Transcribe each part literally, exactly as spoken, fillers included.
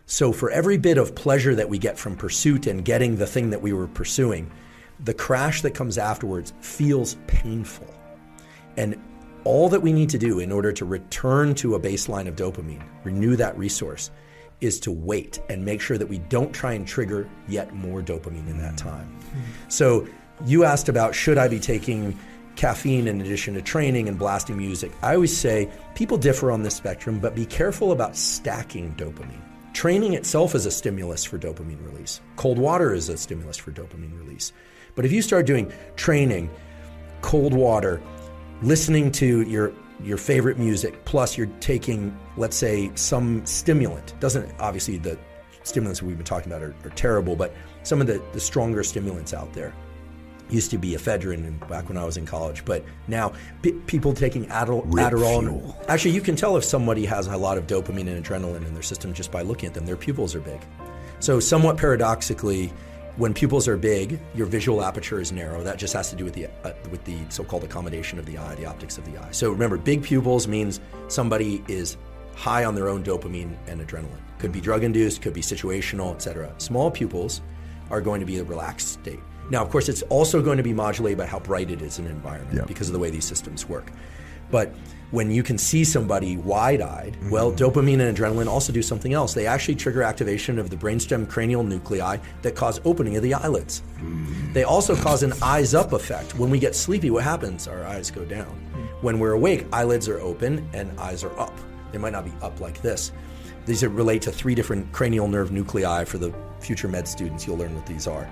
So for every bit of pleasure that we get from pursuit and getting the thing that we were pursuing, the crash that comes afterwards feels painful. And all that we need to do in order to return to a baseline of dopamine, renew that resource, is to wait and make sure that we don't try and trigger yet more dopamine in that time. Mm-hmm. So you asked about, should I be taking caffeine in addition to training and blasting music? I always say people differ on this spectrum, but be careful about stacking dopamine. Training itself is a stimulus for dopamine release. Cold water is a stimulus for dopamine release. But if you start doing training, cold water, listening to your your favorite music, plus you're taking, let's say, some stimulant, doesn't, obviously the stimulants we've been talking about are, are terrible, but some of the, the stronger stimulants out there. Used to be ephedrine back when I was in college, but now p- people taking Adderall, Adderall and, actually you can tell if somebody has a lot of dopamine and adrenaline in their system just by looking at them. Their pupils are big. So somewhat paradoxically, when pupils are big, your visual aperture is narrow. That just has to do with the uh, with the so-called accommodation of the eye, the optics of the eye. So remember, big pupils means somebody is high on their own dopamine and adrenaline. Could be drug-induced, could be situational, et cetera. Small pupils are going to be a relaxed state. Now, of course, it's also going to be modulated by how bright it is in an environment yep. because of the way these systems work. But when you can see somebody wide-eyed, mm-hmm. well, dopamine and adrenaline also do something else. They actually trigger activation of the brainstem cranial nuclei that cause opening of the eyelids. Mm-hmm. They also cause an eyes-up effect. When we get sleepy, what happens? Our eyes go down. Mm-hmm. When we're awake, eyelids are open and eyes are up. They might not be up like this. These are relate to three different cranial nerve nuclei. For the future med students, you'll learn what these are.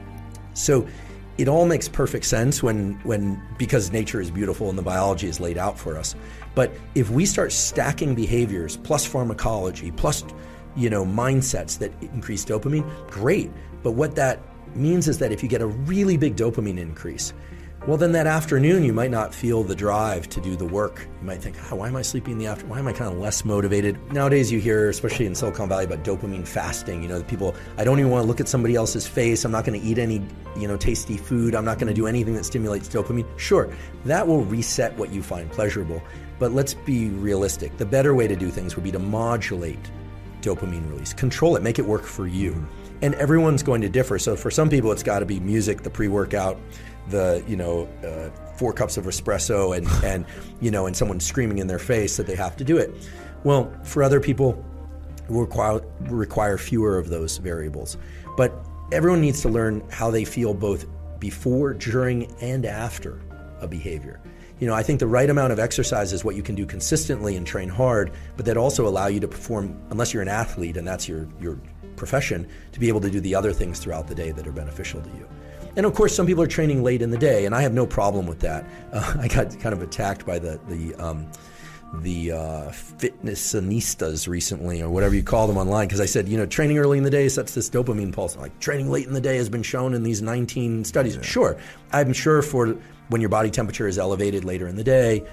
So it all makes perfect sense when, when because nature is beautiful and the biology is laid out for us. But if we start stacking behaviors plus pharmacology plus, you know, mindsets that increase dopamine, great. But what that means is that if you get a really big dopamine increase, well, then that afternoon you might not feel the drive to do the work. You might think, oh, why am I sleeping in the afternoon? Why am I kind of less motivated? Nowadays you hear, especially in Silicon Valley, about dopamine fasting. You know, the people, I don't even want to look at somebody else's face. I'm not going to eat any, you know, tasty food. I'm not going to do anything that stimulates dopamine. Sure, that will reset what you find pleasurable. But let's be realistic. The better way to do things would be to modulate dopamine release. Control it, make it work for you. And everyone's going to differ. So for some people, it's got to be music, the pre-workout, the, you know, uh, four cups of espresso and, and, you know, and someone screaming in their face that they have to do it. Well, for other people, will require, require fewer of those variables. But everyone needs to learn how they feel both before, during, and after a behavior. You know, I think the right amount of exercise is what you can do consistently and train hard, but that also allow you to perform, unless you're an athlete and that's your, your profession, to be able to do the other things throughout the day that are beneficial to you. And of course, some people are training late in the day, and I have no problem with that. Uh, I got kind of attacked by the the um, the uh, fitnessanistas recently, or whatever you call them online, because I said, you know, training early in the day sets this dopamine pulse. Like, training late in the day has been shown in these nineteen studies. Yeah. Sure, I'm sure for when your body temperature is elevated later in the day,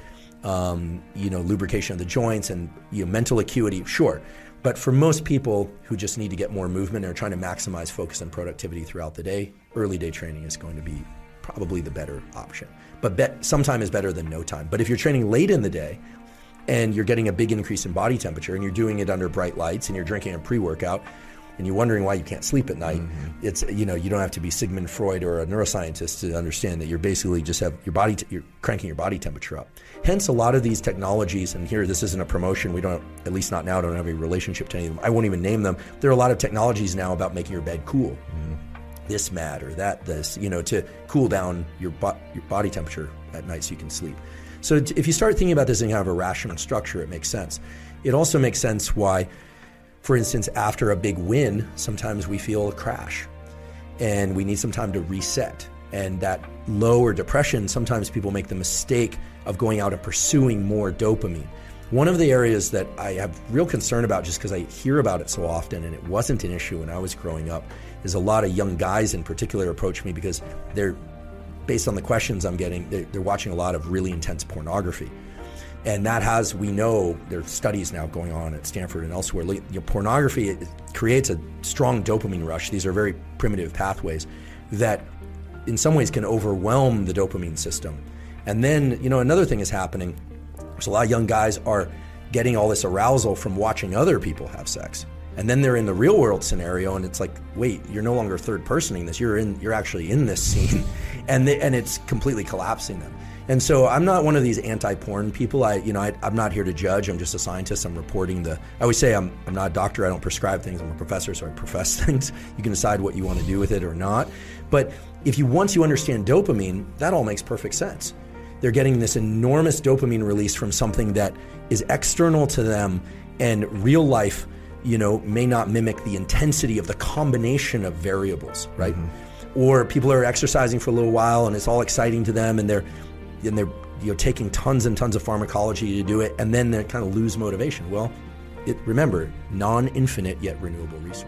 um, you know, lubrication of the joints and, you know, mental acuity, sure. But for most people who just need to get more movement and are trying to maximize focus and productivity throughout the day, early day training is going to be probably the better option. But be- some time is better than no time. But if you're training late in the day and you're getting a big increase in body temperature and you're doing it under bright lights and you're drinking a pre-workout and you're wondering why you can't sleep at night, mm-hmm. it's, you know, you don't have to be Sigmund Freud or a neuroscientist to understand that you're basically just have your body, t- you're cranking your body temperature up. Hence, a lot of these technologies, and here, this isn't a promotion, we don't, at least not now, don't have a relationship to any of them. I won't even name them. There are a lot of technologies now about making your bed cool. Mm-hmm. This mat or that, this, you know, to cool down your, bo- your body temperature at night so you can sleep. So t- if you start thinking about this in kind of a rational structure, it makes sense. It also makes sense why, for instance, after a big win, sometimes we feel a crash and we need some time to reset. And that low or depression, sometimes people make the mistake of going out and pursuing more dopamine. One of the areas that I have real concern about, just because I hear about it so often and it wasn't an issue when I was growing up, is a lot of young guys in particular approach me because they're, based on the questions I'm getting, they're, they're watching a lot of really intense pornography. And that has, we know, there are studies now going on at Stanford and elsewhere. You know, pornography, it creates a strong dopamine rush. These are very primitive pathways that in some ways can overwhelm the dopamine system. And then, you know, another thing is happening. There's a lot of young guys are getting all this arousal from watching other people have sex. And then they're in the real world scenario, and it's like, wait, you're no longer third personing this. You're in. You're actually in this scene, and they, and it's completely collapsing them. And so I'm not one of these anti-porn people. I, you know, I, I'm not here to judge. I'm just a scientist. I'm reporting the. I always say I'm. I'm not a doctor. I don't prescribe things. I'm a professor, so I profess things. You can decide what you want to do with it or not. But if you once you understand dopamine, that all makes perfect sense. They're getting this enormous dopamine release from something that is external to them, and real life, you know, may not mimic the intensity of the combination of variables, right? Mm-hmm. Or people are exercising for a little while and it's all exciting to them, and they're and they're you know taking tons and tons of pharmacology to do it, and then they kind of lose motivation. Well, it, remember, non-infinite yet renewable resource.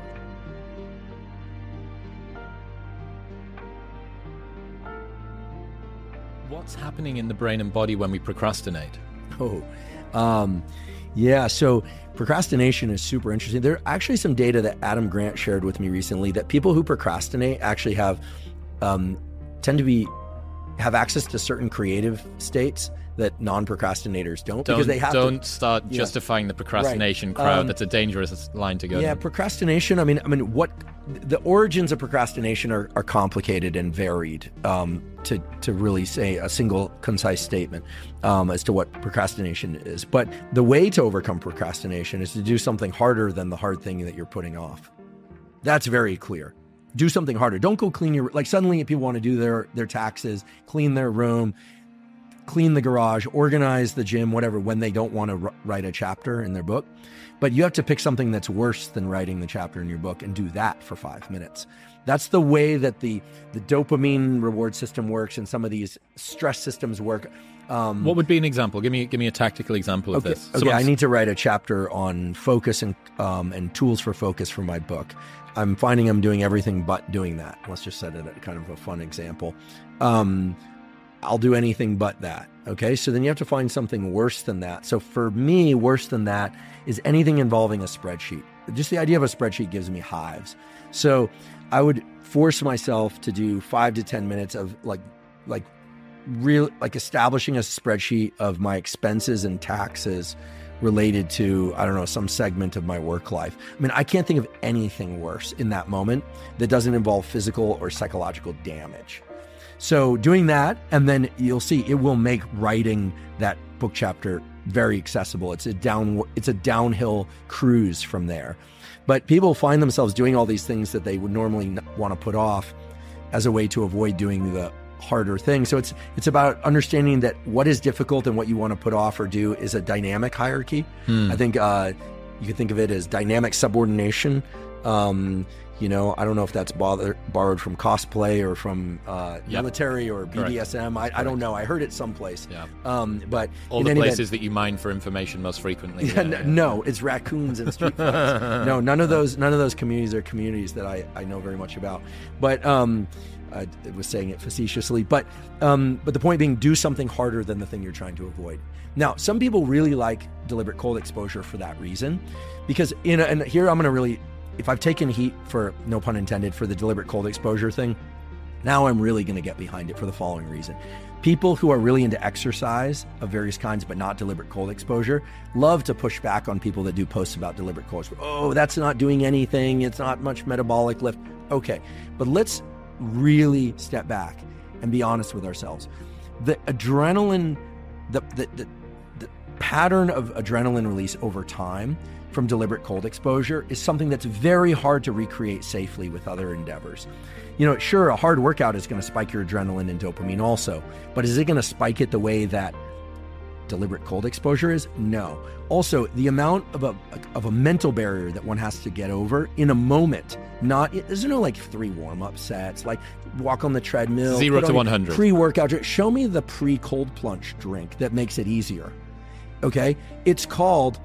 What's happening in the brain and body when we procrastinate? Oh, um, yeah. So procrastination is super interesting. There are actually some data that Adam Grant shared with me recently that people who procrastinate actually have um, tend to be have access to certain creative states that non-procrastinators don't, don't because they have don't to, start yeah. justifying the procrastination right. crowd. Um, That's a dangerous line to go Yeah, to. procrastination. I mean, I mean, what the origins of procrastination are, are complicated and varied. Um, to to really say a single concise statement um, as to what procrastination is, but the way to overcome procrastination is to do something harder than the hard thing that you're putting off. That's very clear. Do something harder. Don't go clean your like. Suddenly, people want to do their their taxes, clean their room, clean the garage, organize the gym, whatever, when they don't want to r- write a chapter in their book. But you have to pick something that's worse than writing the chapter in your book and do that for five minutes. That's the way that the, the dopamine reward system works, and some of these stress systems work. Um, what would be an example? Give me give me a tactical example of okay, this. Okay, Someone's... I need to write a chapter on focus and um, and tools for focus for my book. I'm finding I'm doing everything but doing that. Let's just set it at kind of a fun example. Um, I'll do anything but that. Okay, so then you have to find something worse than that. So for me, worse than that is anything involving a spreadsheet. Just the idea of a spreadsheet gives me hives. So I would force myself to do five to ten minutes of like, like real, like establishing a spreadsheet of my expenses and taxes related to, I don't know, some segment of my work life. I mean, I can't think of anything worse in that moment that doesn't involve physical or psychological damage. So doing that, and then you'll see it will make writing that book chapter very accessible. It's a down, it's a downhill cruise from there. But people find themselves doing all these things that they would normally want to put off as a way to avoid doing the harder thing. So it's it's about understanding that what is difficult and what you want to put off or do is a dynamic hierarchy. Hmm. I think uh, you could think of it as dynamic subordination. Um, You know, I don't know if that's bother, borrowed from cosplay or from uh, yep. military or B D S M. I, I don't know. I heard it someplace. Yeah. Um, but all the places event, that you mine for information most frequently. Yeah, yeah, yeah. No, it's raccoons and street fights. No, none of those. None of those communities are communities that I, I know very much about. But um, I was saying it facetiously. But um, but the point being, do something harder than the thing you're trying to avoid. Now, some people really like deliberate cold exposure for that reason, because in a, and here I'm going to really. If I've taken heat for, no pun intended, for the deliberate cold exposure thing, now I'm really going to get behind it for the following reason. People who are really into exercise of various kinds, but not deliberate cold exposure, love to push back on people that do posts about deliberate cold exposure. Oh, that's not doing anything. It's not much metabolic lift. Okay, but let's really step back and be honest with ourselves. The adrenaline, the, the, the, the pattern of adrenaline release over time from deliberate cold exposure is something that's very hard to recreate safely with other endeavors. You know, sure, a hard workout is going to spike your adrenaline and dopamine also, but is it going to spike it the way that deliberate cold exposure is? No. Also, the amount of a of a mental barrier that one has to get over in a moment, not, there's no like three warm-up sets, like walk on the treadmill. Zero to one hundred. Pre-workout. Show me the pre-cold plunge drink that makes it easier. Okay? It's called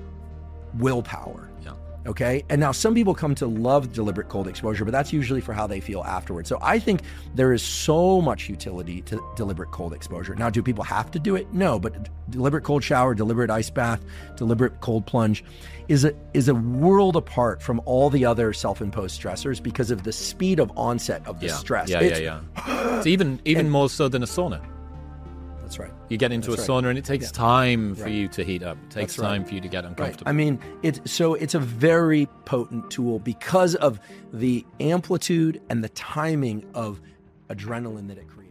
willpower. Yeah. Okay. And now some people come to love deliberate cold exposure, but that's usually for how they feel afterwards. So I think there is so much utility to deliberate cold exposure. Now, do people have to do it? No, but deliberate cold shower, deliberate ice bath, deliberate cold plunge is a is a world apart from all the other self-imposed stressors because of the speed of onset of the yeah. stress. Yeah, it's, yeah, yeah. It's even even and, more so than a sauna. That's right. You get into That's a right. sauna and it takes Yeah. time for Right. you to heat up. It takes That's right. time for you to get uncomfortable. I mean, it's so it's a very potent tool because of the amplitude and the timing of adrenaline that it creates.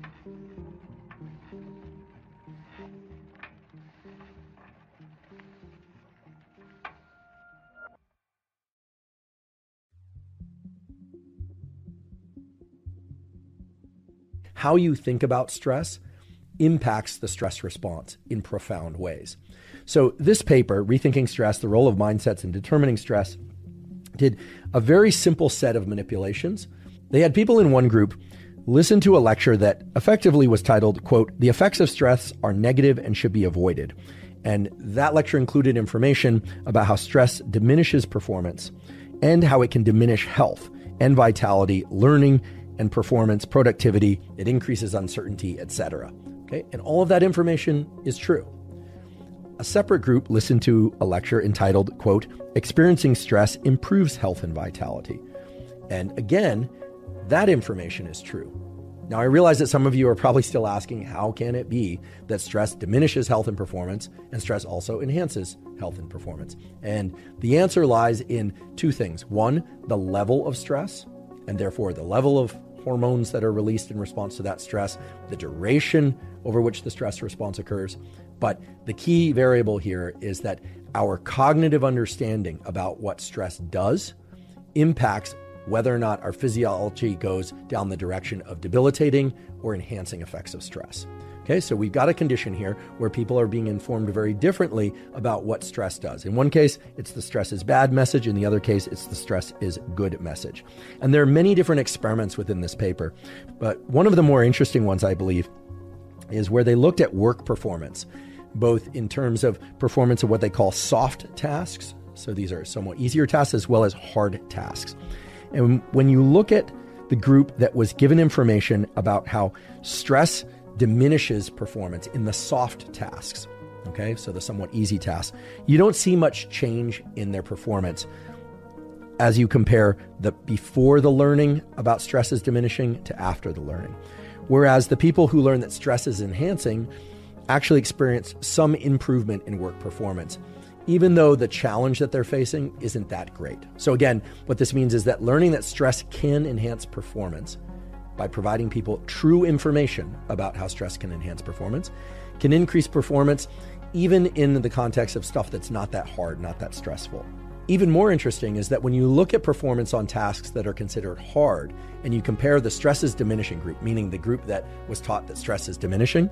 How you think about stress impacts the stress response in profound ways. So this paper, Rethinking Stress, the Role of Mindsets in Determining Stress, did a very simple set of manipulations. They had people in one group listen to a lecture that effectively was titled, quote, "The effects of stress are negative and should be avoided." And that lecture included information about how stress diminishes performance and how it can diminish health and vitality, learning and performance, productivity, it increases uncertainty, et cetera. Okay, and all of that information is true. A separate group listened to a lecture entitled, quote, "Experiencing stress improves health and vitality." And again, that information is true. Now, I realize that some of you are probably still asking, how can it be that stress diminishes health and performance and stress also enhances health and performance? And the answer lies in two things. One, the level of stress, and therefore the level of hormones that are released in response to that stress, the duration over which the stress response occurs. But the key variable here is that our cognitive understanding about what stress does impacts whether or not our physiology goes down the direction of debilitating or enhancing effects of stress. Okay, so we've got a condition here where people are being informed very differently about what stress does. In one case, it's the stress is bad message. In the other case, it's the stress is good message. And there are many different experiments within this paper, but one of the more interesting ones, I believe, is where they looked at work performance, both in terms of performance of what they call soft tasks. So these are somewhat easier tasks as well as hard tasks. And when you look at the group that was given information about how stress diminishes performance in the soft tasks, okay, so the somewhat easy tasks, you don't see much change in their performance as you compare the before the learning about stress is diminishing to after the learning. Whereas the people who learn that stress is enhancing actually experience some improvement in work performance, even though the challenge that they're facing isn't that great. So again, what this means is that learning that stress can enhance performance by providing people true information about how stress can enhance performance can increase performance even in the context of stuff that's not that hard, not that stressful. Even more interesting is that when you look at performance on tasks that are considered hard and you compare the stress is diminishing group, meaning the group that was taught that stress is diminishing,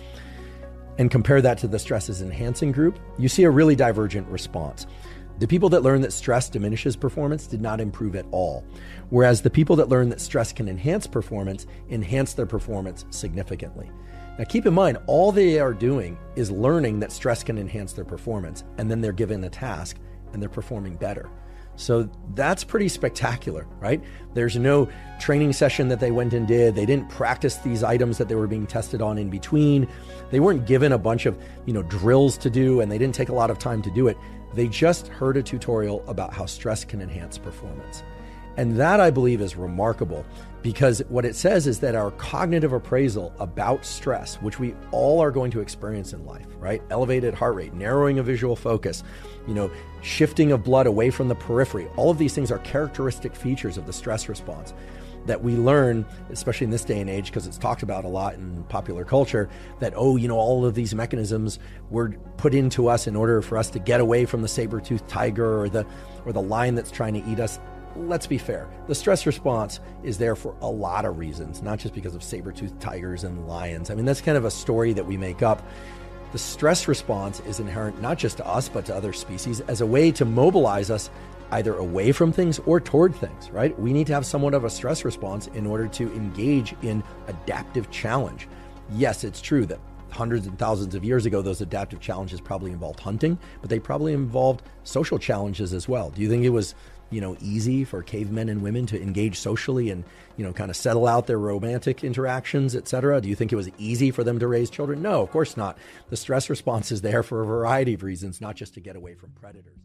and compare that to the stress is enhancing group, you see a really divergent response. The people that learn that stress diminishes performance did not improve at all, whereas the people that learn that stress can enhance performance enhance their performance significantly. Now keep in mind, all they are doing is learning that stress can enhance their performance, and then they're given a task and they're performing better. So that's pretty spectacular, right? There's no training session that they went and did. They didn't practice these items that they were being tested on in between. They weren't given a bunch of, you know, drills to do, and they didn't take a lot of time to do it. They just heard a tutorial about how stress can enhance performance. And that, I believe, is remarkable, because what it says is that our cognitive appraisal about stress, which we all are going to experience in life, right? Elevated heart rate, narrowing of visual focus, you know, shifting of blood away from the periphery. All of these things are characteristic features of the stress response that we learn, especially in this day and age, because it's talked about a lot in popular culture, that, oh, you know, all of these mechanisms were put into us in order for us to get away from the saber-toothed tiger or the or the lion that's trying to eat us. Let's be fair. The stress response is there for a lot of reasons, not just because of saber-toothed tigers and lions. I mean, that's kind of a story that we make up. The stress response is inherent not just to us, but to other species as a way to mobilize us either away from things or toward things, right? We need to have somewhat of a stress response in order to engage in adaptive challenge. Yes, it's true that hundreds and thousands of years ago, those adaptive challenges probably involved hunting, but they probably involved social challenges as well. Do you think it was, you know, easy for cavemen and women to engage socially and, you know, kind of settle out their romantic interactions, et cetera? Do you think it was easy for them to raise children? No, of course not. The stress response is there for a variety of reasons, not just to get away from predators.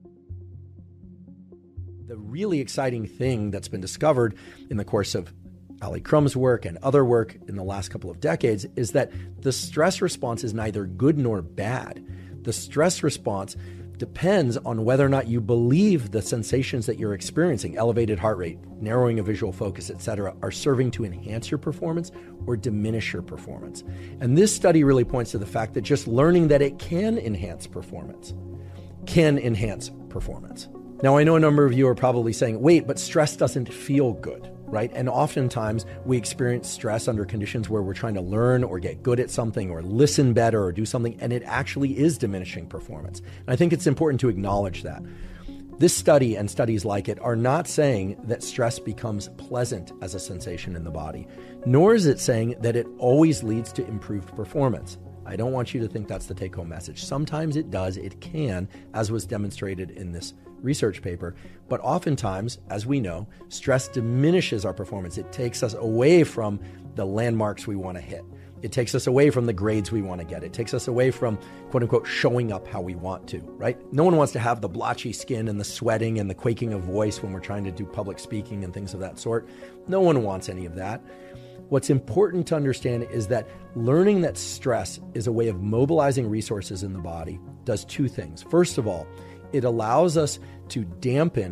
The really exciting thing that's been discovered in the course of Ali Crumb's work and other work in the last couple of decades, is that the stress response is neither good nor bad. The stress response depends on whether or not you believe the sensations that you're experiencing, elevated heart rate, narrowing of visual focus, et cetera, are serving to enhance your performance or diminish your performance. And this study really points to the fact that just learning that it can enhance performance, can enhance performance. Now, I know a number of you are probably saying, wait, but stress doesn't feel good, right? And oftentimes we experience stress under conditions where we're trying to learn or get good at something or listen better or do something, and it actually is diminishing performance. And I think it's important to acknowledge that. This study and studies like it are not saying that stress becomes pleasant as a sensation in the body, nor is it saying that it always leads to improved performance. I don't want you to think that's the take-home message. Sometimes it does, it can, as was demonstrated in this research paper, but oftentimes, as we know, stress diminishes our performance. It takes us away from the landmarks we want to hit. It takes us away from the grades we want to get. It takes us away from, quote unquote, showing up how we want to, right? No one wants to have the blotchy skin and the sweating and the quaking of voice when we're trying to do public speaking and things of that sort. No one wants any of that. What's important to understand is that learning that stress is a way of mobilizing resources in the body does two things. First of all, it allows us to dampen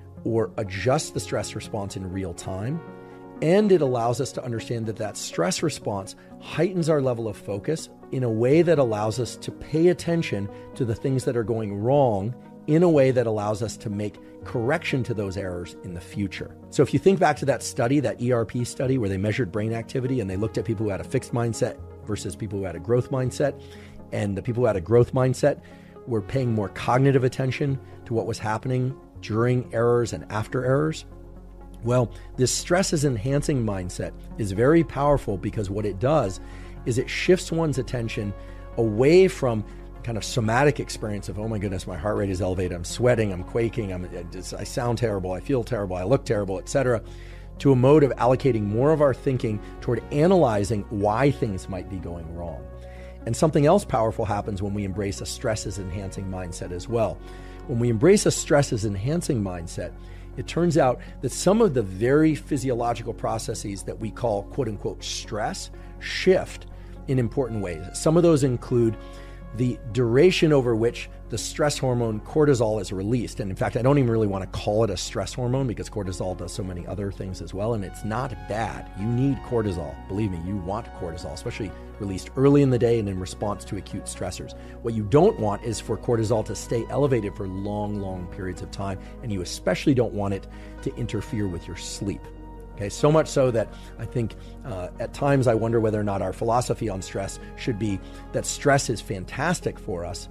or adjust the stress response in real time. And it allows us to understand that that stress response heightens our level of focus in a way that allows us to pay attention to the things that are going wrong in a way that allows us to make correction to those errors in the future. So if you think back to that study, that E R P study where they measured brain activity and they looked at people who had a fixed mindset versus people who had a growth mindset, and the people who had a growth mindset were paying more cognitive attention to what was happening during errors and after errors. Well, this stress is enhancing mindset is very powerful because what it does is it shifts one's attention away from kind of somatic experience of, oh my goodness, my heart rate is elevated, I'm sweating, I'm quaking, I'm, I sound terrible, I feel terrible, I look terrible, et cetera, to a mode of allocating more of our thinking toward analyzing why things might be going wrong. And something else powerful happens when we embrace a stress is enhancing mindset as well. When we embrace a stress is enhancing mindset, it turns out that some of the very physiological processes that we call quote unquote stress shift in important ways. Some of those include the duration over which the stress hormone cortisol is released. And in fact, I don't even really want to call it a stress hormone because cortisol does so many other things as well. And it's not bad. You need cortisol. Believe me, you want cortisol, especially released early in the day and in response to acute stressors. What you don't want is for cortisol to stay elevated for long, long periods of time. And you especially don't want it to interfere with your sleep. Okay, so much so that I think uh, at times I wonder whether or not our philosophy on stress should be that stress is fantastic for us,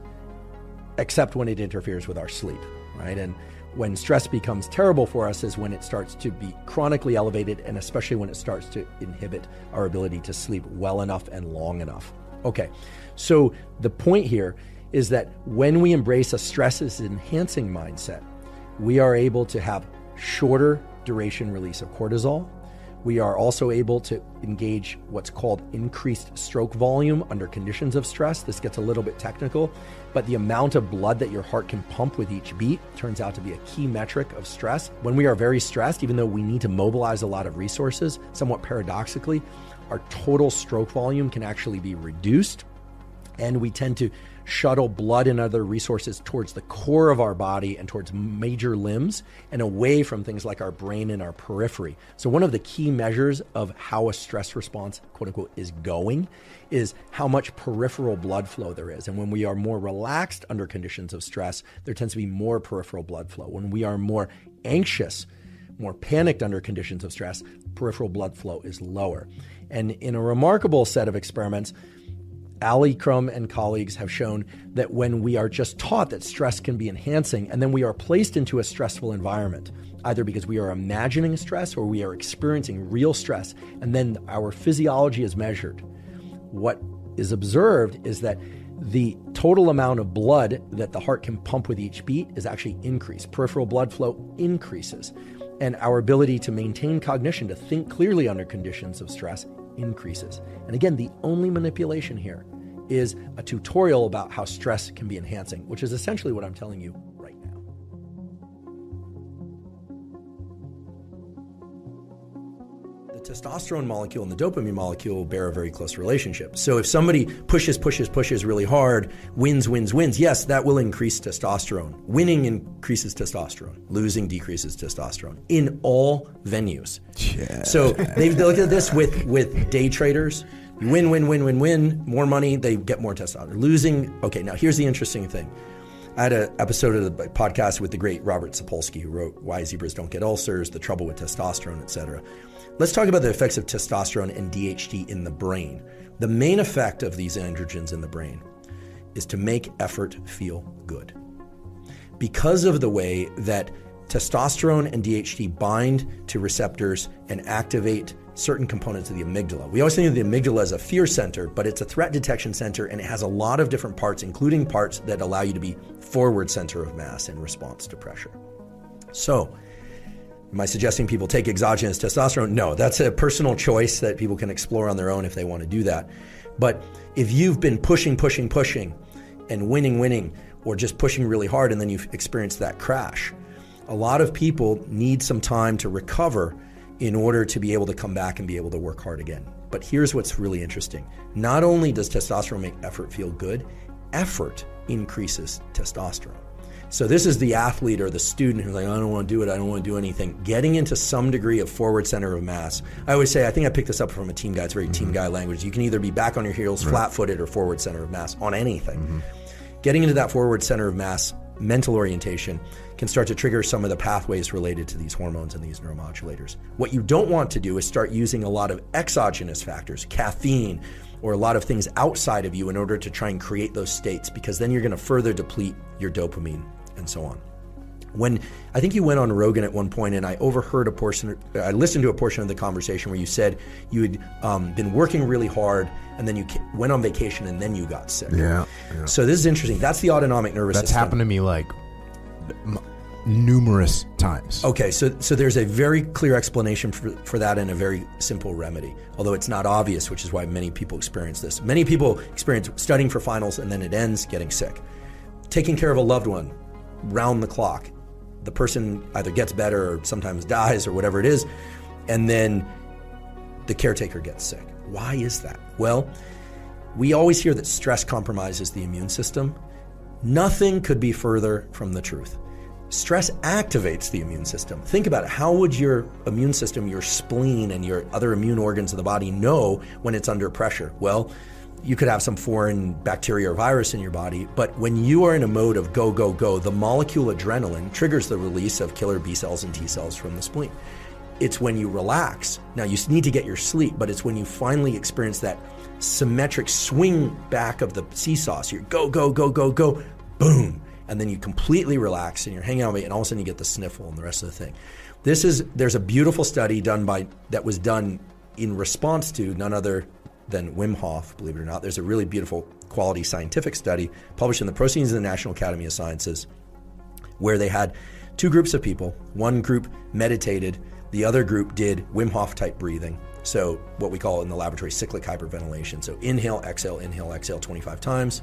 except when it interferes with our sleep, right? And when stress becomes terrible for us is when it starts to be chronically elevated, and especially when it starts to inhibit our ability to sleep well enough and long enough. Okay, so the point here is that when we embrace a stress is enhancing mindset, we are able to have shorter duration release of cortisol. We are also able to engage what's called increased stroke volume under conditions of stress. This gets a little bit technical, but the amount of blood that your heart can pump with each beat turns out to be a key metric of stress. When we are very stressed, even though we need to mobilize a lot of resources, somewhat paradoxically, our total stroke volume can actually be reduced, and we tend to shuttle blood and other resources towards the core of our body and towards major limbs and away from things like our brain and our periphery. So one of the key measures of how a stress response, quote unquote, is going is how much peripheral blood flow there is. And when we are more relaxed under conditions of stress, there tends to be more peripheral blood flow. When we are more anxious, more panicked under conditions of stress, peripheral blood flow is lower. And in a remarkable set of experiments, Ali Crum and colleagues have shown that when we are just taught that stress can be enhancing, and then we are placed into a stressful environment, either because we are imagining stress or we are experiencing real stress, and then our physiology is measured, what is observed is that the total amount of blood that the heart can pump with each beat is actually increased. Peripheral blood flow increases, and our ability to maintain cognition, to think clearly under conditions of stress, increases. And again, the only manipulation here is a tutorial about how stress can be enhancing, which is essentially what I'm telling you right now. The testosterone molecule and the dopamine molecule bear a very close relationship. So if somebody pushes, pushes, pushes really hard, wins, wins, wins, yes, that will increase testosterone. Winning increases testosterone. Losing decreases testosterone in all venues. Yeah. So they've looked at this with, with day traders. You win, win, win, win, win, more money, they get more testosterone. Losing, okay, now here's the interesting thing. I had an episode of the podcast with the great Robert Sapolsky, who wrote Why Zebras Don't Get Ulcers, The Trouble with Testosterone, et cetera. Let's talk about the effects of testosterone and D H T in the brain. The main effect of these androgens in the brain is to make effort feel good. Because of the way that testosterone and D H T bind to receptors and activate certain components of the amygdala. We always think of the amygdala as a fear center, but it's a threat detection center, and it has a lot of different parts, including parts that allow you to be forward center of mass in response to pressure. So, am I suggesting people take exogenous testosterone? No, that's a personal choice that people can explore on their own if they want to do that. But if you've been pushing, pushing, pushing, and winning, winning, or just pushing really hard, and then you've experienced that crash, a lot of people need some time to recover in order to be able to come back and be able to work hard again. But here's what's really interesting. Not only does testosterone make effort feel good, effort increases testosterone. So this is the athlete or the student who's like, I don't want to do it, I don't want to do anything. Getting into some degree of forward center of mass. I always say, I think I picked this up from a team guy, it's very mm-hmm. team guy language. You can either be back on your heels, right. flat-footed, or forward center of mass on anything. Mm-hmm. Getting into that forward center of mass mental orientation can start to trigger some of the pathways related to these hormones and these neuromodulators. What you don't want to do is start using a lot of exogenous factors, caffeine, or a lot of things outside of you in order to try and create those states, because then you're going to further deplete your dopamine and so on. When I think you went on Rogan at one point, and I overheard a portion, I listened to a portion of the conversation where you said you had um, been working really hard, and then you went on vacation, and then you got sick. Yeah. yeah. So this is interesting. That's the autonomic nervous That's system. That's happened to me like m- numerous times. Okay, so so there's a very clear explanation for, for that and a very simple remedy, although it's not obvious, which is why many people experience this. Many people experience studying for finals, and then it ends getting sick. Taking care of a loved one, round the clock. The person either gets better or sometimes dies or whatever it is, and then the caretaker gets sick. Why is that? Well, we always hear that stress compromises the immune system. Nothing could be further from the truth. Stress activates the immune system. Think about it. How would your immune system, your spleen, and your other immune organs of the body know when it's under pressure? Well, you could have some foreign bacteria or virus in your body, but when you are in a mode of go, go, go, the molecule adrenaline triggers the release of killer B cells and T cells from the spleen. It's when you relax. Now, you need to get your sleep, but it's when you finally experience that symmetric swing back of the seesaw. So you're go, go, go, go, go, boom. And then you completely relax and you're hanging out, and all of a sudden you get the sniffle and the rest of the thing. This is, there's a beautiful study done by, that was done in response to none other than Wim Hof, believe it or not. There's a really beautiful quality scientific study published in the Proceedings of the National Academy of Sciences, where they had two groups of people. One group meditated, the other group did Wim Hof type breathing. So what we call in the laboratory cyclic hyperventilation. So inhale, exhale, inhale, exhale twenty-five times.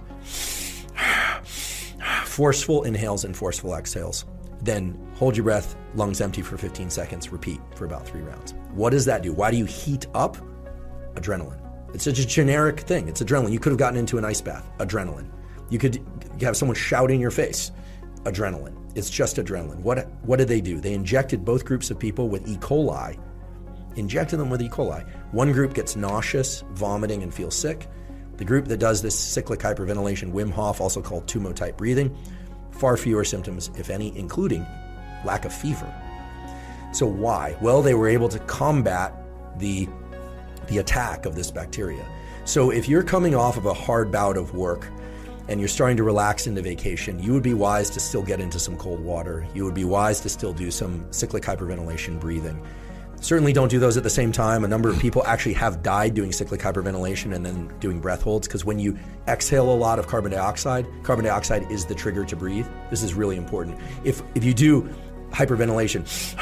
Forceful inhales and forceful exhales. Then hold your breath, lungs empty for fifteen seconds, repeat for about three rounds. What does that do? Why do you heat up? Adrenaline. It's such a generic thing. It's adrenaline. You could have gotten into an ice bath. Adrenaline. You could have someone shout in your face. Adrenaline. It's just adrenaline. What what did they do? They injected both groups of people with E. coli. Injected them with E. coli. One group gets nauseous, vomiting, and feels sick. The group that does this cyclic hyperventilation, Wim Hof, also called Tumo-type breathing, far fewer symptoms, if any, including lack of fever. So why? Well, they were able to combat the the attack of this bacteria. So if you're coming off of a hard bout of work and you're starting to relax into vacation, you would be wise to still get into some cold water. You would be wise to still do some cyclic hyperventilation breathing. Certainly don't do those at the same time. A number of people actually have died doing cyclic hyperventilation and then doing breath holds, because when you exhale a lot of carbon dioxide, carbon dioxide is the trigger to breathe. This is really important. If if you do hyperventilation,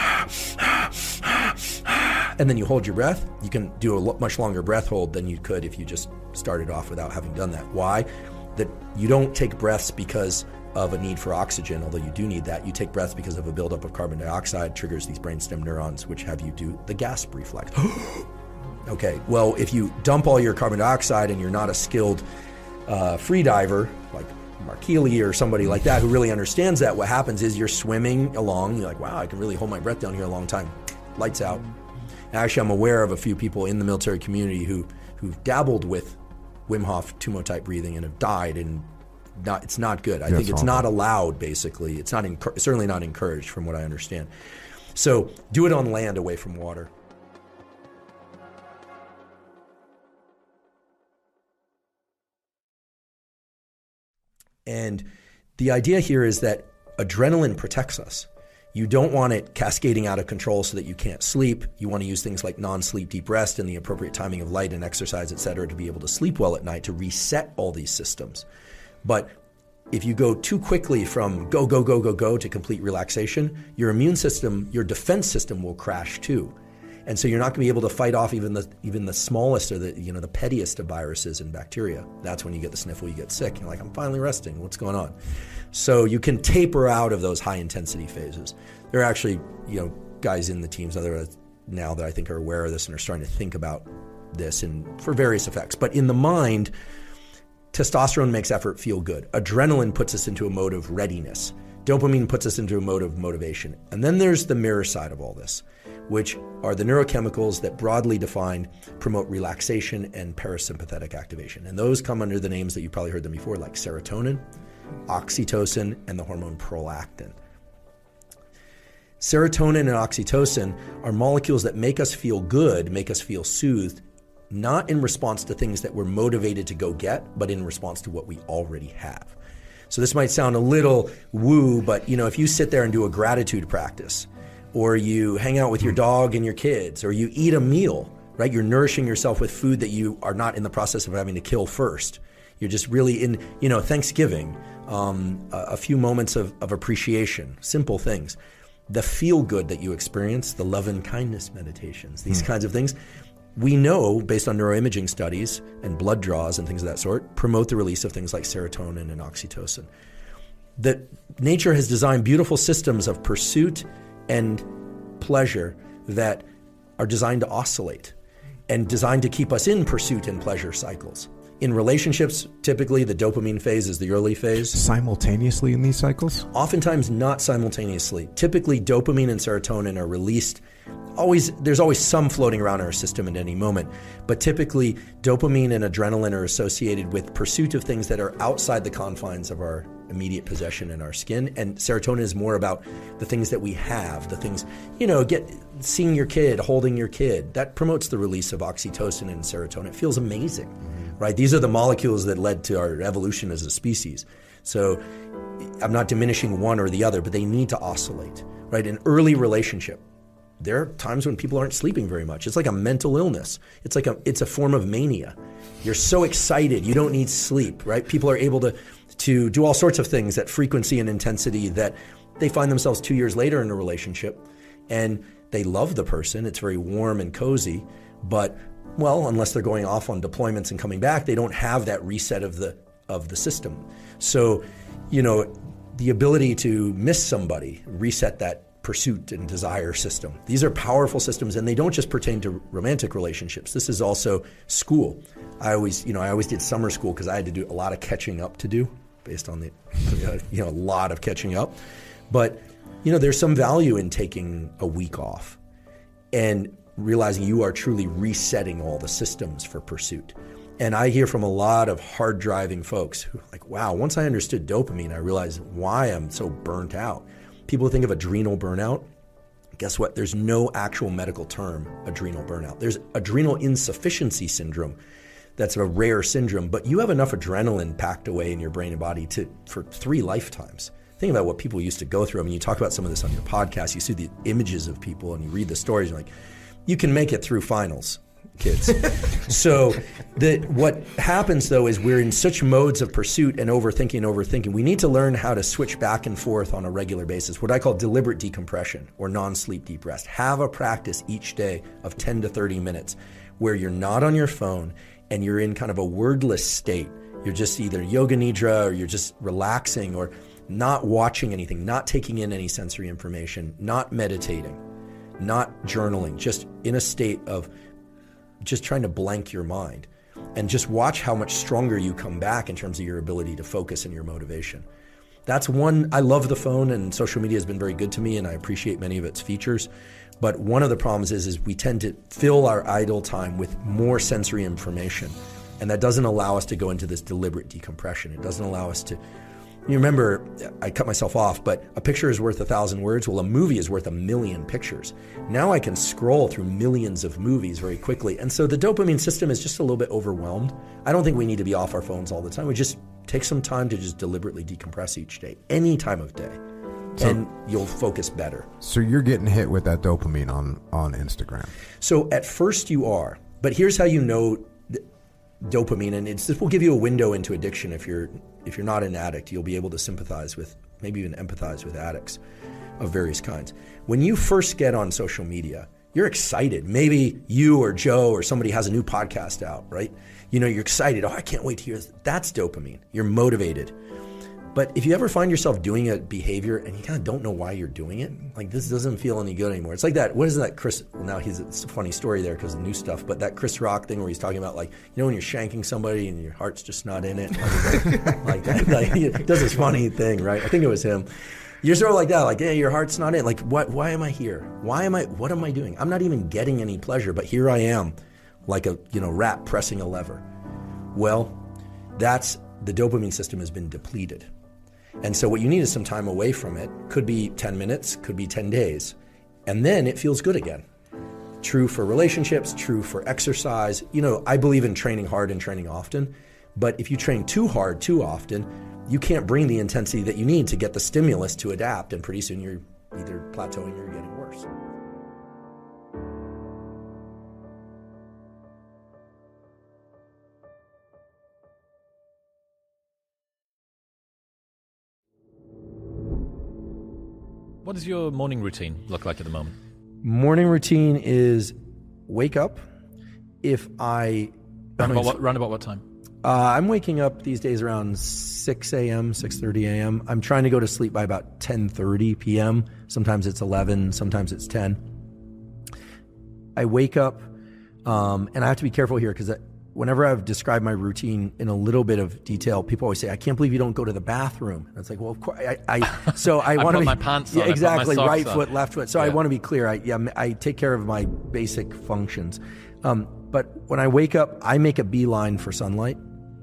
and then you hold your breath, you can do a much longer breath hold than you could if you just started off without having done that. Why? That you don't take breaths because of a need for oxygen, although you do need that. You take breaths because of a buildup of carbon dioxide, triggers these brainstem neurons, which have you do the gasp reflex. Okay, well, if you dump all your carbon dioxide and you're not a skilled uh, free diver, like Mark Healy or somebody like that who really understands that, what happens is you're swimming along, you're like, wow, I can really hold my breath down here a long time. Lights out. And actually, I'm aware of a few people in the military community who, who've dabbled with Wim Hof Tumo-type breathing and have died, and not, it's not good. I That's think it's awful. not allowed, basically. It's not encu- certainly not encouraged from what I understand. So do it on land away from water. And the idea here is that adrenaline protects us. You don't want it cascading out of control so that you can't sleep. You want to use things like non-sleep deep rest and the appropriate timing of light and exercise, et cetera, to be able to sleep well at night, to reset all these systems. But if you go too quickly from go, go, go, go, go to complete relaxation, your immune system, your defense system will crash too. And so you're not going to be able to fight off even the even the smallest or the you know the pettiest of viruses and bacteria. That's when you get the sniffle, you get sick. You're like, I'm finally resting. What's going on? So you can taper out of those high intensity phases. There are actually you know guys in the teams now that I think are aware of this and are starting to think about this and for various effects. But in the mind, testosterone makes effort feel good. Adrenaline puts us into a mode of readiness. Dopamine puts us into a mode of motivation. And then there's the mirror side of all this, which are the neurochemicals that broadly defined promote relaxation and parasympathetic activation. And those come under the names that you've probably heard them before, like serotonin, oxytocin, and the hormone prolactin. Serotonin and oxytocin are molecules that make us feel good, make us feel soothed, not in response to things that we're motivated to go get, but in response to what we already have. So this might sound a little woo, but you know, if you sit there and do a gratitude practice, or you hang out with your dog and your kids, or you eat a meal, right? You're nourishing yourself with food that you are not in the process of having to kill first. You're just really in, you know, Thanksgiving, um, a, a few moments of, of appreciation, simple things. The feel good that you experience, the love and kindness meditations, these mm. kinds of things, we know based on neuroimaging studies and blood draws and things of that sort, promote the release of things like serotonin and oxytocin. That nature has designed beautiful systems of pursuit and pleasure that are designed to oscillate and designed to keep us in pursuit and pleasure cycles. In relationships, typically the dopamine phase is the early phase. Simultaneously in these cycles? Oftentimes not simultaneously. Typically dopamine and serotonin are released. Always, there's always some floating around our system at any moment, but typically dopamine and adrenaline are associated with pursuit of things that are outside the confines of our immediate possession in our skin, and serotonin is more about the things that we have, the things, you know, get seeing your kid, holding your kid. That promotes the release of oxytocin and serotonin. It feels amazing, mm-hmm. right? These are the molecules that led to our evolution as a species. So I'm not diminishing one or the other, but they need to oscillate, right? An early relationship. There are times when people aren't sleeping very much. It's like a mental illness. It's like a it's a form of mania. You're so excited, you don't need sleep, right? People are able to to do all sorts of things at frequency and intensity that they find themselves two years later in a relationship and they love the person. It's very warm and cozy, but well, unless they're going off on deployments and coming back, they don't have that reset of the of the system. So, you know, the ability to miss somebody, reset that pursuit and desire system. These are powerful systems, and they don't just pertain to romantic relationships. This is also school. I always, you know, I always did summer school because I had to do a lot of catching up to do based on the, you know, a lot of catching up. But, you know, there's some value in taking a week off and realizing you are truly resetting all the systems for pursuit. And I hear from a lot of hard driving folks who are like, wow, once I understood dopamine, I realized why I'm so burnt out. People think of adrenal burnout. Guess what? There's no actual medical term, adrenal burnout. There's adrenal insufficiency syndrome. That's a rare syndrome, but you have enough adrenaline packed away in your brain and body to for three lifetimes. Think about what people used to go through. I mean, you talk about some of this on your podcast. You see the images of people and you read the stories. You're like, you can make it through finals, kids. So the, what happens, though, is we're in such modes of pursuit and overthinking, overthinking. We need to learn how to switch back and forth on a regular basis, what I call deliberate decompression or non-sleep deep rest. Have a practice each day of ten to thirty minutes where you're not on your phone and you're in kind of a wordless state. You're just either yoga nidra or you're just relaxing, or not watching anything, not taking in any sensory information, not meditating, not journaling, just in a state of just trying to blank your mind, and just watch how much stronger you come back in terms of your ability to focus and your motivation. That's one. I love the phone, and social media has been very good to me, and I appreciate many of its features. But one of the problems is, is we tend to fill our idle time with more sensory information, and that doesn't allow us to go into this deliberate decompression. It doesn't allow us to, you remember, I cut myself off, but a picture is worth a thousand words. Well, a movie is worth a million pictures. Now I can scroll through millions of movies very quickly. And so the dopamine system is just a little bit overwhelmed. I don't think we need to be off our phones all the time. We just take some time to just deliberately decompress each day, any time of day, so, and you'll focus better. So you're getting hit with that dopamine on, on Instagram. So at first you are, but here's how you know dopamine, and it's, this will give you a window into addiction. If you're if you're not an addict, you'll be able to sympathize with, maybe even empathize with addicts of various kinds. When you first get on social media, you're excited. Maybe you or Joe or somebody has a new podcast out, right? You know, you're excited. Oh, I can't wait to hear this. That's dopamine. You're motivated. But if you ever find yourself doing a behavior and you kind of don't know why you're doing it, like this doesn't feel any good anymore. It's like that, what is that Chris, well now he's, it's a funny story there because of new stuff, but that Chris Rock thing where he's talking about like, you know when you're shanking somebody and your heart's just not in it? Like, like that, like, he does this funny thing, right? I think it was him. You're sort of like that, like, yeah, your heart's not in it. Like, what, why am I here? Why am I, what am I doing? I'm not even getting any pleasure, but here I am, like a, you know, rat pressing a lever. Well, that's, the dopamine system has been depleted. And so what you need is some time away from it. Could be ten minutes, could be ten days. And then it feels good again. True for relationships, true for exercise. You know, I believe in training hard and training often. But if you train too hard, too often, you can't bring the intensity that you need to get the stimulus to adapt. And pretty soon you're either plateauing or you're getting worse. What does your morning routine look like at the moment? Morning routine is wake up. If I... Round about what, round about what time? Uh, I'm waking up these days around six a.m., six thirty a.m. I'm trying to go to sleep by about ten thirty p.m. Sometimes it's eleven, sometimes it's ten. I wake up, um, and I have to be careful here because whenever I've described my routine in a little bit of detail, people always say, "I can't believe you don't go to the bathroom." And it's like, well, of course, I. I so I, I want to put be my pants on. Yeah, exactly. Right on. foot, left foot. So yeah. I want to be clear. I yeah, I take care of my basic functions. Um, but when I wake up, I make a beeline for sunlight.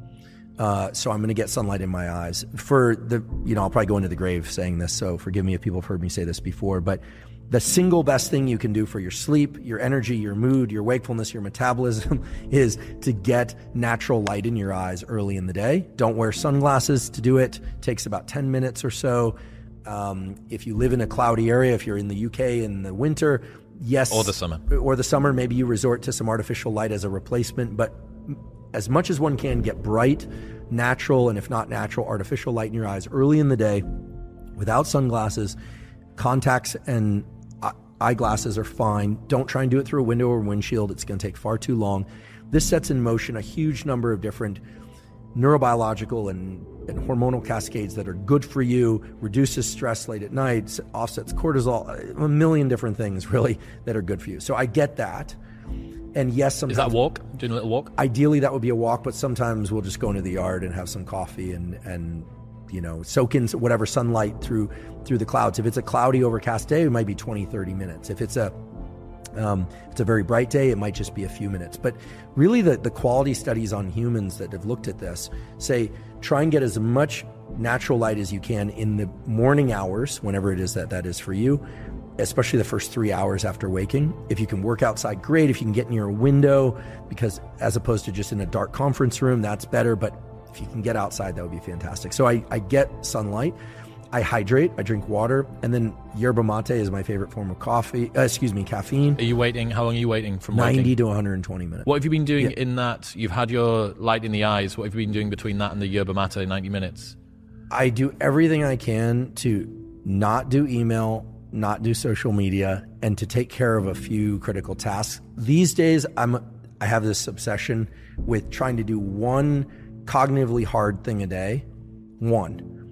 Uh, so I'm going to get sunlight in my eyes. For the, you know, I'll probably go into the grave saying this. So forgive me if people have heard me say this before, but the single best thing you can do for your sleep, your energy, your mood, your wakefulness, your metabolism is to get natural light in your eyes early in the day. Don't wear sunglasses to do it. It takes about ten minutes or so. Um, if you live in a cloudy area, if you're in the U K in the winter, yes. Or the summer. Or the summer, maybe you resort to some artificial light as a replacement. But as much as one can, get bright, natural, and if not natural, artificial light in your eyes early in the day without sunglasses. Contacts and eyeglasses are fine. Don't try and do it through a window or windshield. It's going to take far too long. This sets in motion a huge number of different neurobiological and, and hormonal cascades that are good for you, reduces stress late at night, offsets cortisol, a million different things really that are good for you. So I get that. And yes, sometimes... Is that a walk? Doing a little walk? Ideally, that would be a walk, but sometimes we'll just go into the yard and have some coffee and, and you know, soak in whatever sunlight through through the clouds. If it's a cloudy, overcast day, it might be twenty, thirty minutes. If it's a um, if it's a very bright day, it might just be a few minutes. But really, the, the quality studies on humans that have looked at this say try and get as much natural light as you can in the morning hours, whenever it is that that is for you, especially the first three hours after waking. If you can work outside, great. If you can get near a window, because as opposed to just in a dark conference room, that's better. But if you can get outside, that would be fantastic. So I, I get sunlight, I hydrate, I drink water, and then yerba mate is my favorite form of coffee, uh, excuse me, caffeine. Are you waiting? How long are you waiting from ninety waking? to one hundred twenty minutes. What have you been doing yeah. in that? You've had your light in the eyes. What have you been doing between that and the yerba mate ninety minutes? I do everything I can to not do email, not do social media, and to take care of a few critical tasks. These days, I'm I have this obsession with trying to do one cognitively hard thing a day, one.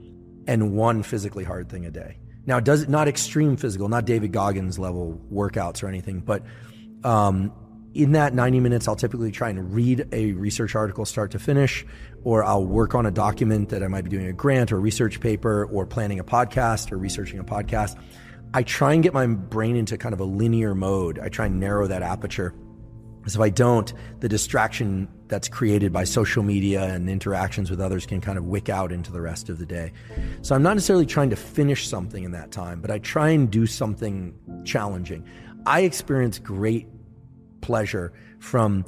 and one physically hard thing a day. Now, it does not extreme physical, not David Goggins level workouts or anything, but um, in that ninety minutes, I'll typically try and read a research article start to finish, or I'll work on a document that I might be doing a grant or a research paper or planning a podcast or researching a podcast. I try and get my brain into kind of a linear mode. I try and narrow that aperture. Because if I don't, the distraction that's created by social media and interactions with others can kind of wick out into the rest of the day. So I'm not necessarily trying to finish something in that time, but I try and do something challenging. I experience great pleasure from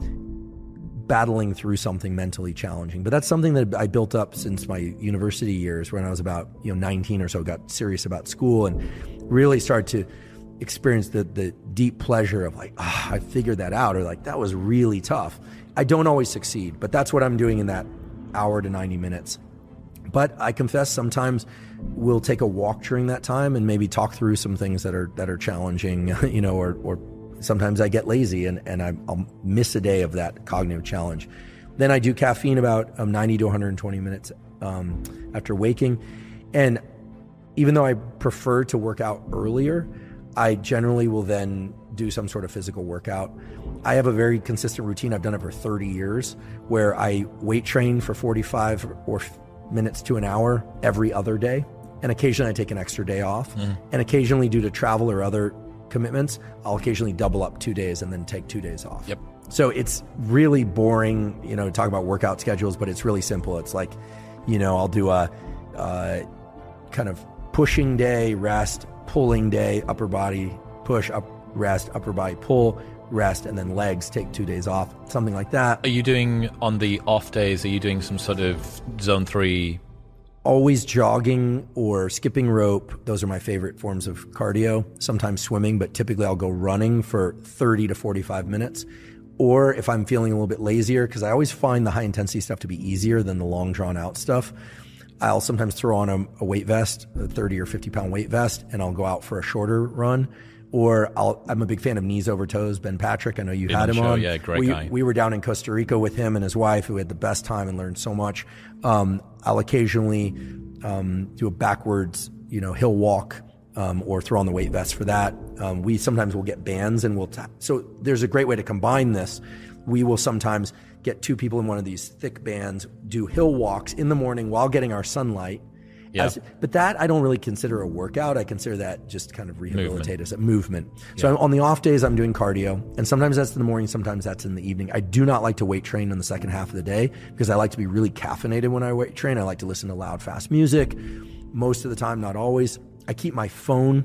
battling through something mentally challenging, but that's something that I built up since my university years when I was about, you know, nineteen or so, got serious about school and really started to experience the the deep pleasure of like, ah, oh, I figured that out, or like, that was really tough. I don't always succeed, but that's what I'm doing in that hour to ninety minutes. But I confess sometimes we'll take a walk during that time and maybe talk through some things that are that are challenging, you know, or or sometimes I get lazy and, and I, I'll miss a day of that cognitive challenge. Then I do caffeine about um, ninety to one hundred twenty minutes um, after waking. And even though I prefer to work out earlier, I generally will then do some sort of physical workout. I have a very consistent routine. I've done it for thirty years where I weight train for forty-five or minutes to an hour every other day. And occasionally I take an extra day off. Mm. And occasionally, due to travel or other commitments, I'll occasionally double up two days and then take two days off. Yep. So it's really boring, you know, to talk about workout schedules, but it's really simple. It's like, you know, I'll do a uh, kind of pushing day, rest, pulling day, upper body, push, up, rest, upper body, pull, rest, and then legs, take two days off, something like that. Are you doing, on the off days, are you doing some sort of zone three? Always jogging or skipping rope. Those are my favorite forms of cardio. Sometimes swimming, but typically I'll go running for thirty to forty-five minutes. Or if I'm feeling a little bit lazier, because I always find the high intensity stuff to be easier than the long drawn out stuff, I'll sometimes throw on a, a weight vest, a thirty or fifty pound weight vest, and I'll go out for a shorter run. Or I'll, I'm a big fan of Knees Over Toes, Ben Patrick. I know you Been had him show, on. Yeah, great we, guy. We were down in Costa Rica with him and his wife, who had the best time and learned so much. Um, I'll occasionally um, do a backwards, you know, hill walk um, or throw on the weight vest for that. Um, we sometimes will get bands and we'll tap. So there's a great way to combine this. We will sometimes get two people in one of these thick bands, do hill walks in the morning while getting our sunlight. Yeah. As, but that I don't really consider a workout. I consider that just kind of rehabilitate us, a movement. So Yeah. I'm, on the off days, I'm doing cardio, and sometimes that's in the morning, sometimes that's in the evening. I do not like to weight train in the second half of the day because I like to be really caffeinated when I weight train. I like to listen to loud, fast music. Most of the time, not always. I keep my phone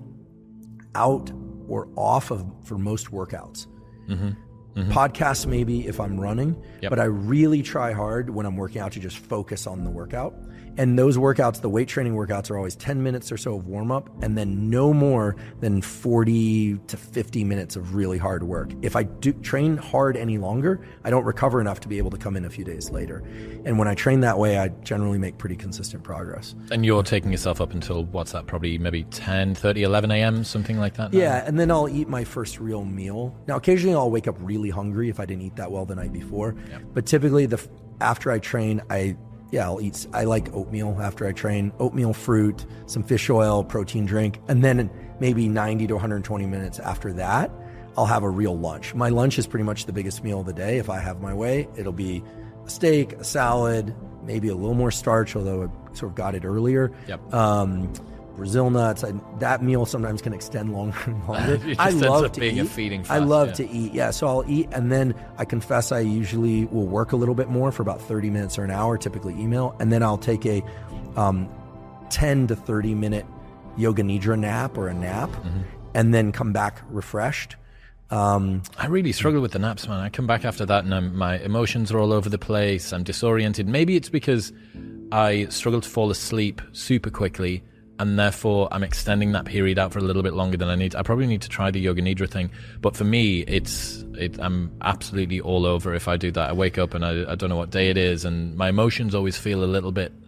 out or off of for most workouts. Mm-hmm. Mm-hmm. Podcasts maybe if I'm running, Yep. but I really try hard when I'm working out to just focus on the workout. And those workouts, the weight training workouts, are always ten minutes or so of warm up and then no more than forty to fifty minutes of really hard work. If I do train hard any longer, I don't recover enough to be able to come in a few days later. And when I train that way, I generally make pretty consistent progress. And you're taking yourself up until, what's that, probably maybe ten, thirty, eleven a.m., something like that now? Yeah, and then I'll eat my first real meal. Now, occasionally I'll wake up really hungry if I didn't eat that well the night before. Yep. But typically, the after I train, I yeah, I'll eat. I like oatmeal after I train. Oatmeal, fruit, some fish oil, protein drink, and then maybe ninety to one hundred twenty minutes after that, I'll have a real lunch. My lunch is pretty much the biggest meal of the day. If I have my way, it'll be a steak, a salad, maybe a little more starch, although I sort of got it earlier. Yep. Um, Brazil nuts. I, that meal sometimes can extend longer and longer. It just I ends love up to being eat. a feeding I fast, love yeah. to eat. Yeah, so I'll eat, and then I confess I usually will work a little bit more for about thirty minutes or an hour, typically email, and then I'll take a um, ten to thirty minute yoga nidra nap or a nap, mm-hmm. and then come back refreshed. Um, I really struggle with the naps, man. I come back after that and I'm, my emotions are all over the place. I'm disoriented. Maybe it's because I struggle to fall asleep super quickly, and therefore I'm extending that period out for a little bit longer than I need. I probably need to try the yoga nidra thing, but for me, it's it, I'm absolutely all over if I do that. I wake up and I, I don't know what day it is, and my emotions always feel a little bit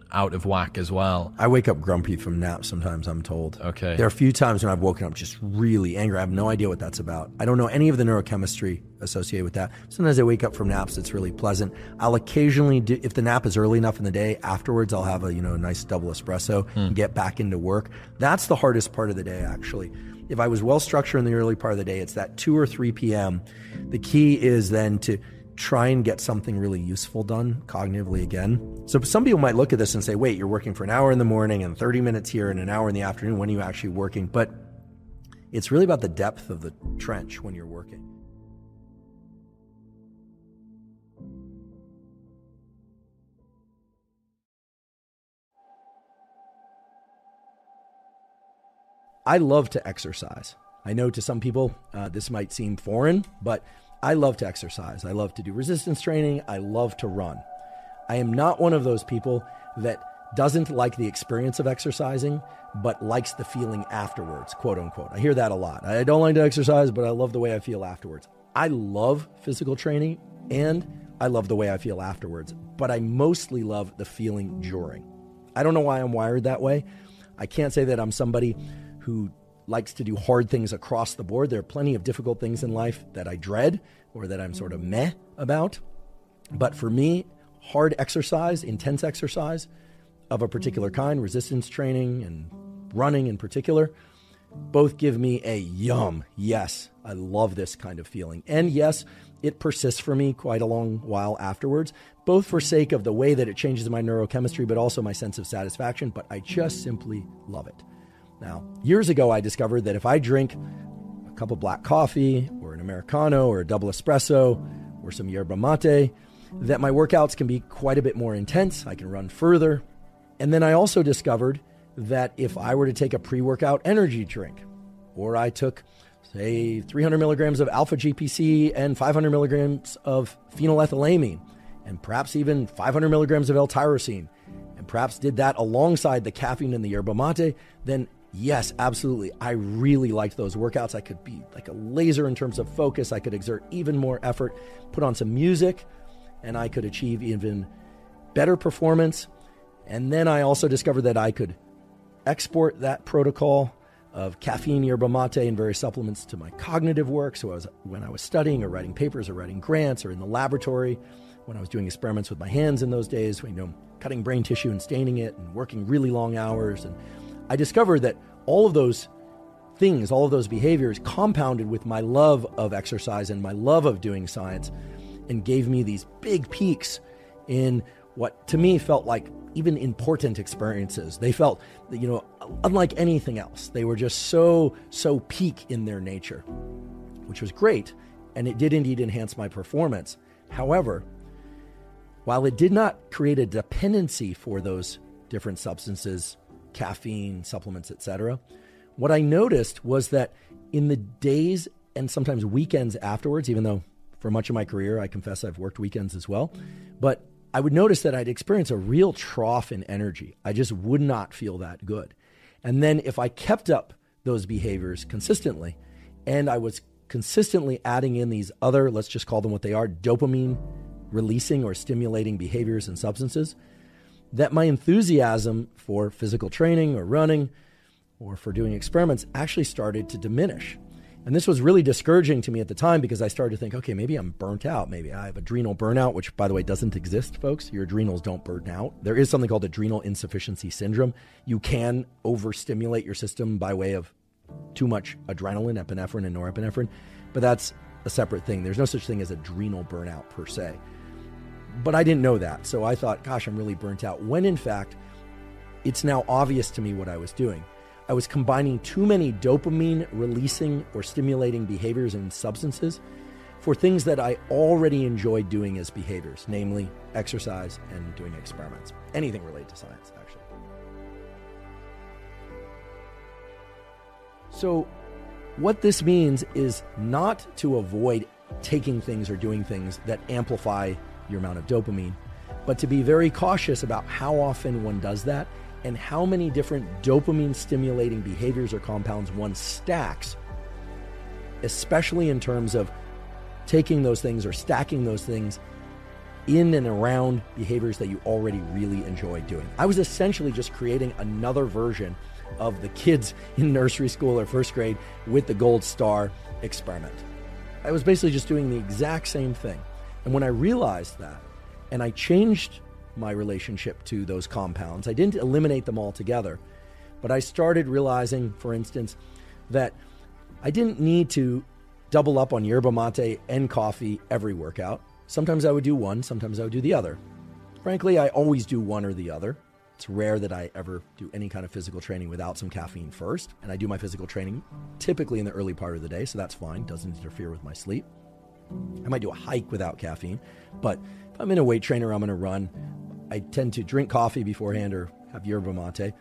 out of whack as well. I wake up grumpy from naps sometimes, I'm told. Okay. There are a few times when I've woken up just really angry. I have no idea what that's about. I don't know any of the neurochemistry associated with that. Sometimes I wake up from naps, it's really pleasant. I'll occasionally do, if the nap is early enough in the day, afterwards I'll have a, you know, a nice double espresso Hmm. and get back into work. That's the hardest part of the day, actually. If I was well structured in the early part of the day, it's that two or three p.m. The key is then to try and get something really useful done cognitively again. So some people might look at this and say, wait, you're working for an hour in the morning and thirty minutes here and an hour in the afternoon. When are you actually working? But it's really about the depth of the trench when you're working. I love to exercise. I know to some people uh, this might seem foreign, but I love to exercise. I love to do resistance training. I love to run. I am not one of those people that doesn't like the experience of exercising, but likes the feeling afterwards, quote unquote. I hear that a lot. I don't like to exercise, but I love the way I feel afterwards. I love physical training and I love the way I feel afterwards, but I mostly love the feeling during. I don't know why I'm wired that way. I can't say that I'm somebody who likes to do hard things across the board. There are plenty of difficult things in life that I dread or that I'm sort of meh about. But for me, hard exercise, intense exercise of a particular kind, resistance training and running in particular, both give me a yum. Yes, I love this kind of feeling. And yes, it persists for me quite a long while afterwards, both for sake of the way that it changes my neurochemistry, but also my sense of satisfaction. But I just simply love it. Now, years ago, I discovered that if I drink a cup of black coffee or an Americano or a double espresso or some yerba mate, that my workouts can be quite a bit more intense. I can run further. And then I also discovered that if I were to take a pre-workout energy drink, or I took, say, three hundred milligrams of alpha G P C and five hundred milligrams of phenylethylamine, and perhaps even five hundred milligrams of L-tyrosine, and perhaps did that alongside the caffeine and the yerba mate, then yes, absolutely. I really liked those workouts. I could be like a laser in terms of focus. I could exert even more effort, put on some music, and I could achieve even better performance. And then I also discovered that I could export that protocol of caffeine, yerba mate, and various supplements to my cognitive work. So I was, when I was studying or writing papers or writing grants or in the laboratory, when I was doing experiments with my hands in those days, you know, cutting brain tissue and staining it and working really long hours. And I discovered that all of those things, all of those behaviors compounded with my love of exercise and my love of doing science and gave me these big peaks in what to me felt like even important experiences. They felt, you know, unlike anything else. They were just so, so peak in their nature, which was great. And it did indeed enhance my performance. However, while it did not create a dependency for those different substances, caffeine, supplements, et cetera, what I noticed was that in the days and sometimes weekends afterwards, even though for much of my career, I confess I've worked weekends as well, but I would notice that I'd experience a real trough in energy. I just would not feel that good. And then if I kept up those behaviors consistently, and I was consistently adding in these other, let's just call them what they are, dopamine releasing or stimulating behaviors and substances, that my enthusiasm for physical training or running or for doing experiments actually started to diminish. And this was really discouraging to me at the time because I started to think, okay, maybe I'm burnt out. Maybe I have adrenal burnout, which, by the way, doesn't exist, folks. Your adrenals don't burn out. There is something called adrenal insufficiency syndrome. You can overstimulate your system by way of too much adrenaline, epinephrine, and norepinephrine, but that's a separate thing. There's no such thing as adrenal burnout per se. But I didn't know that. So I thought, gosh, I'm really burnt out. When in fact, it's now obvious to me what I was doing. I was combining too many dopamine releasing or stimulating behaviors and substances for things that I already enjoyed doing as behaviors, namely exercise and doing experiments. Anything related to science, actually. So what this means is not to avoid taking things or doing things that amplify your amount of dopamine, but to be very cautious about how often one does that and how many different dopamine stimulating behaviors or compounds one stacks, especially in terms of taking those things or stacking those things in and around behaviors that you already really enjoy doing. I was essentially just creating another version of the kids in nursery school or first grade with the gold star experiment. I was basically just doing the exact same thing. And when I realized that, and I changed my relationship to those compounds, I didn't eliminate them altogether, but I started realizing, for instance, that I didn't need to double up on yerba mate and coffee every workout. Sometimes I would do one, sometimes I would do the other. Frankly, I always do one or the other. It's rare that I ever do any kind of physical training without some caffeine first. And I do my physical training typically in the early part of the day, so that's fine. Doesn't interfere with my sleep. I might do a hike without caffeine, but if I'm in a weight trainer, I'm going to run. I tend to drink coffee beforehand or have yerba mate.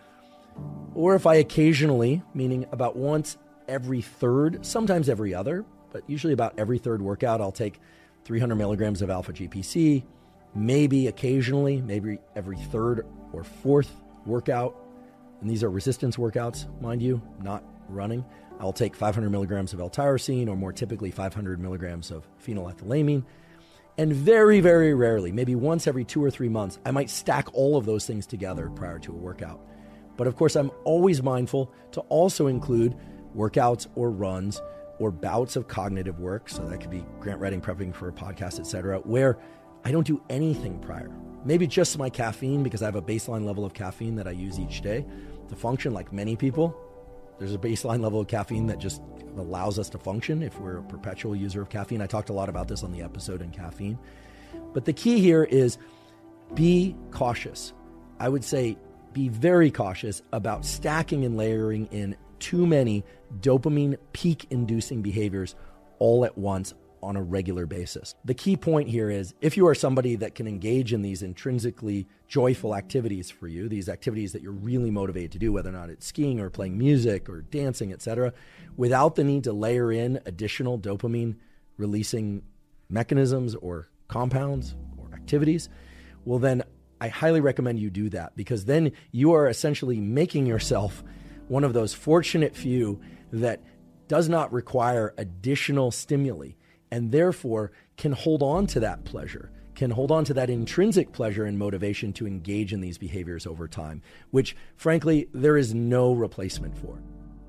Or if I occasionally, meaning about once every third, sometimes every other, but usually about every third workout, I'll take three hundred milligrams of alpha G P C, maybe occasionally, maybe every third or fourth workout, and these are resistance workouts, mind you, not running, I'll take five hundred milligrams of L-tyrosine, or more typically five hundred milligrams of phenylethylamine. And very, very rarely, maybe once every two or three months, I might stack all of those things together prior to a workout. But of course, I'm always mindful to also include workouts or runs or bouts of cognitive work. So that could be grant writing, prepping for a podcast, et cetera, where I don't do anything prior. Maybe just my caffeine, because I have a baseline level of caffeine that I use each day to function like many people. There's a baseline level of caffeine that just allows us to function if we're a perpetual user of caffeine. I talked a lot about this on the episode in caffeine. But the key here is be cautious. I would say be very cautious about stacking and layering in too many dopamine peak-inducing behaviors all at once on a regular basis. The key point here is if you are somebody that can engage in these intrinsically joyful activities for you, these activities that you're really motivated to do, whether or not it's skiing or playing music or dancing, et cetera, without the need to layer in additional dopamine releasing mechanisms or compounds or activities, well then I highly recommend you do that, because then you are essentially making yourself one of those fortunate few that does not require additional stimuli, and therefore can hold on to that pleasure, can hold on to that intrinsic pleasure and motivation to engage in these behaviors over time, which frankly, there is no replacement for.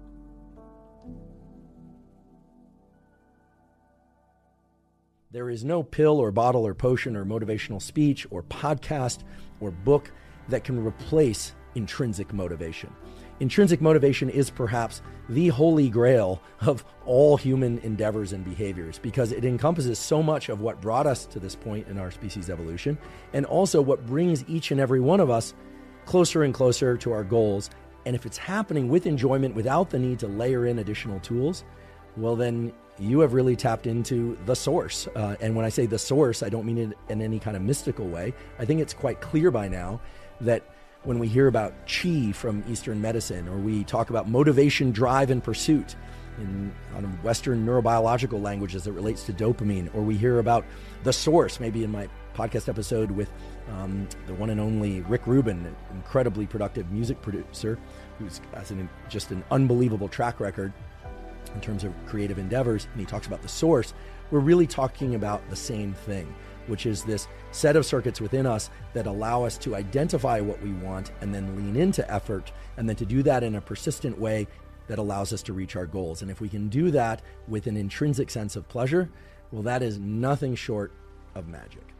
There is no pill or bottle or potion or motivational speech or podcast or book that can replace intrinsic motivation. Intrinsic motivation is perhaps the holy grail of all human endeavors and behaviors, because it encompasses so much of what brought us to this point in our species evolution, and also what brings each and every one of us closer and closer to our goals. And if it's happening with enjoyment without the need to layer in additional tools, well then you have really tapped into the source. Uh, and when I say the source, I don't mean it in any kind of mystical way. I think it's quite clear by now that when we hear about qi from Eastern medicine, or we talk about motivation, drive, and pursuit in on Western neurobiological language as it relates to dopamine, or we hear about the source, maybe in my podcast episode with um, the one and only Rick Rubin, an incredibly productive music producer who's has an, just an unbelievable track record in terms of creative endeavors, and he talks about the source, we're really talking about the same thing, which is this set of circuits within us that allow us to identify what we want and then lean into effort, and then to do that in a persistent way that allows us to reach our goals. And if we can do that with an intrinsic sense of pleasure, well, that is nothing short of magic.